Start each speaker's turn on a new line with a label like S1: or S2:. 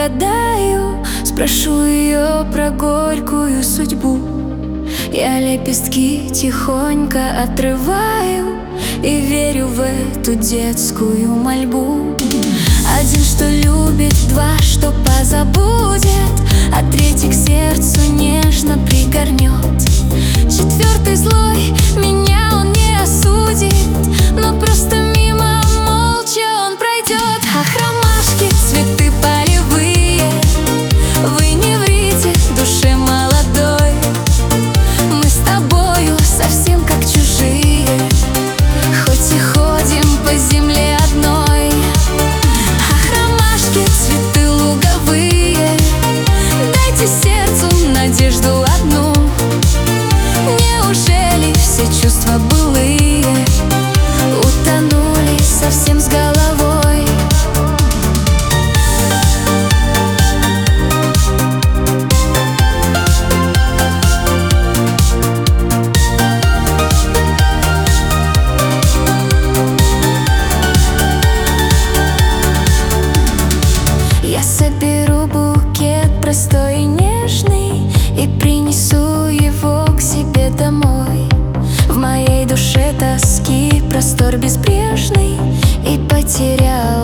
S1: угадаю, спрошу ее про горькую судьбу. Я лепестки тихонько отрываю и верю в эту детскую мольбу. Один, что любит, два, что позабудет, а третий к сердцу нежно пригорнет. Четвертый злой, меня он не осудит, но просто мимо молча он пройдет. Ах, ромашки, цветы полевые, вы не врите душе молодой. Мы с тобою совсем как чужие, хоть и ходим по земле одной. Ах, ромашки, цветы луговые, дайте сердцу надежду одну. Неужели все чувства былые утонули совсем с головой? Я соберу букет простой и нежный и принесу его к себе домой. В моей душе тоски простор безбрежный, и потерял